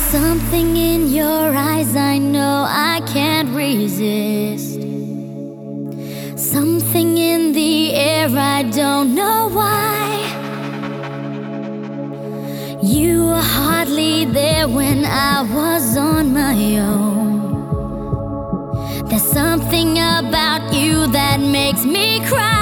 Something in your eyes I know I can't resist. Something in the air, I don't know why. You were hardly there when I was on my own. There's something about you that makes me cry.